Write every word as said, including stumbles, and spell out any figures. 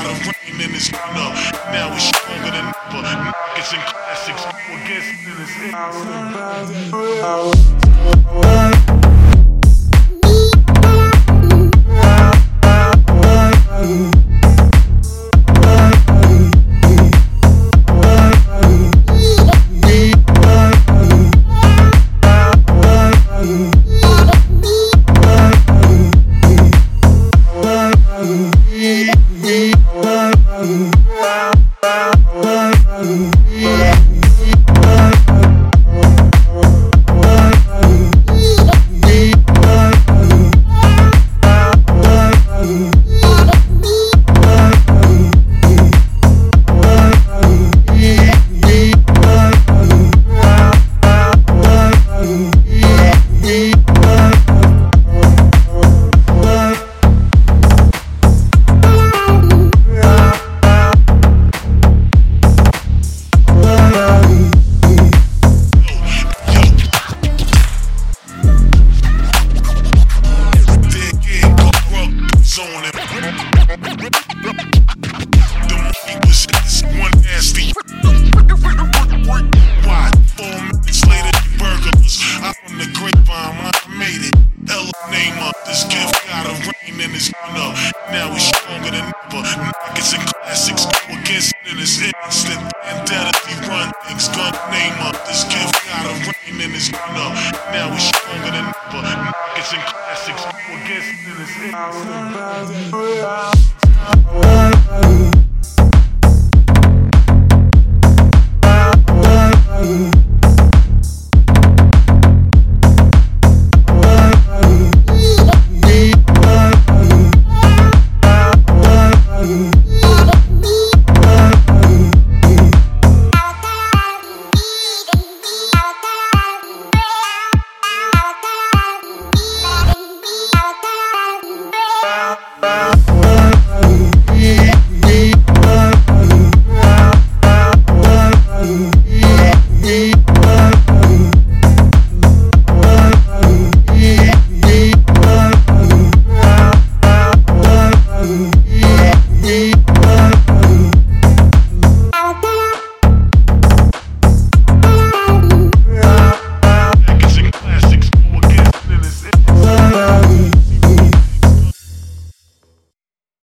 got a rain in his gun. Now he's stronger than ever. Nuggets and classics go against in his instant vendetta. He run things, gun name up. This gift got a rain in his gun up. Now he's stronger than ever. Nuggets and classics go against in his instant.